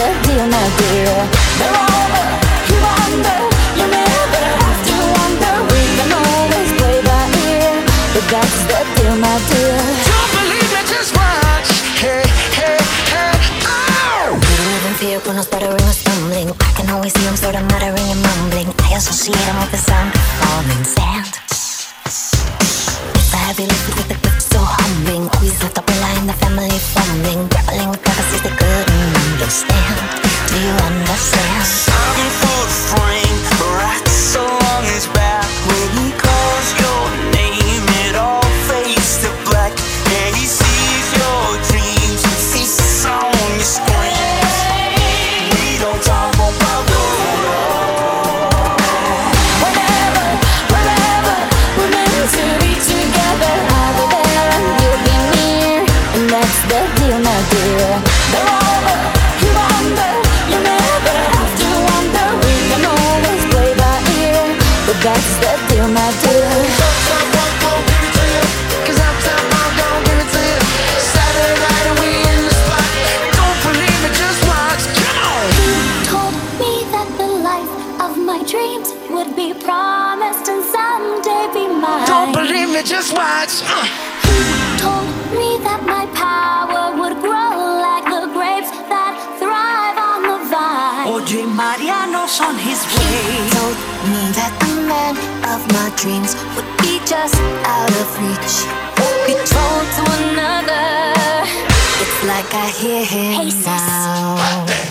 the deal, my dear. They're over, you wonder, you never have to wonder. We can always play by ear, but that's the deal, my dear. Don't believe me, just watch. Hey, hey, hey, oh! We live in fear when I'm stuttering or stumbling. I can always see him sort of muttering and mumbling. I associate him with the sound of falling sand. It's a heavy lift with the gift so humbling. Always left up relying the family fumbling. Grappling with prophecies they couldn't understand. Do you understand? I'm full frame, right so long his back. When he calls your name, it all fades to black. And he sees your dreams, he sees the song you scream. We don't talk about the Whenever, wherever, we're meant to be together. I'll be there and you'll be near, and that's the deal, my dear. They're over, you wonder, you never have to wonder. We can always play by ear, but that's the deal, my dear. Uptown Funk gon' give it to you, 'cause Uptown Funk gon' give it to you. Saturday night and we in the spot. Don't believe me, just watch. Come on! Told me that the life of my dreams would be promised and someday be mine. Don't believe me, just watch. Told me that my power would grow like the grapes that thrive on the vine. Audrey Mariano's on his way. Told me that the man of my dreams would be just out of reach. Betrothed to another. It's like I hear him Hey, sis. now.